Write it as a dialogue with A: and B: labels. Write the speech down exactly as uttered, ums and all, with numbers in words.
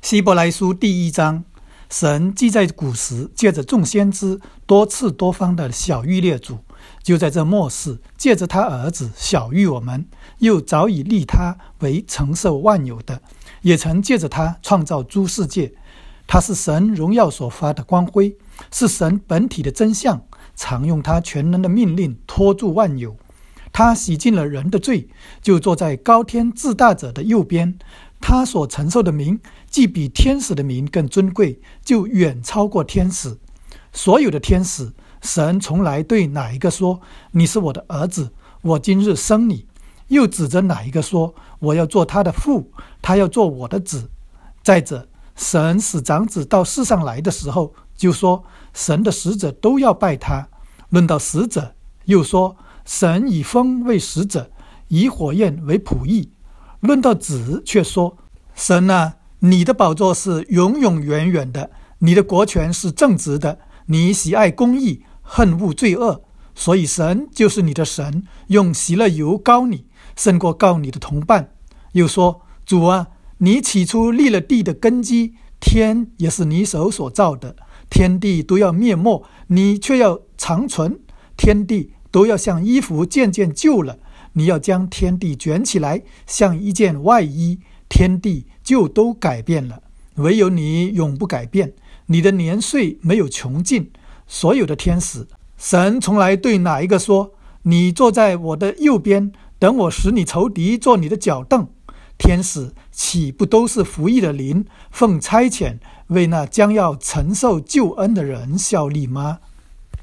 A: 希伯来书第一章，神既在古时借着众先知多次多方的晓谕列祖，就在这末世借着他儿子晓谕我们，又早已立他为承受万有的，也曾借着他创造诸世界。他是神荣耀所发的光辉，是神本体的真相，常用他全能的命令托住万有。他洗净了人的罪，就坐在高天至大者的右边。他所承受的名既比天使的名更尊贵，就远超过天使。所有的天使，神从来对哪一个说，你是我的儿子，我今日生你，又指着哪一个说，我要做他的父，他要做我的子。再者，神使长子到世上来的时候，就说神的使者都要拜他。论到使者，又说神以风为使者，以火焰为仆役。论到子，却说神啊，你的宝座是永永远远的，你的国权是正直的，你喜爱公义，恨恶罪恶，所以神就是你的神，用喜乐油膏你，胜过膏你的同伴。又说主啊，你起初立了地的根基，天也是你手所造的，天地都要灭没，你却要长存，天地都要像衣服渐渐旧了，你要将天地卷起来，像一件外衣，天地就都改变了，唯有你永不改变，你的年岁没有穷尽。所有的天使，神从来对哪一个说，你坐在我的右边，等我使你仇敌做你的脚凳？天使岂不都是服役的灵，奉差遣为那将要承受救恩的人效力吗？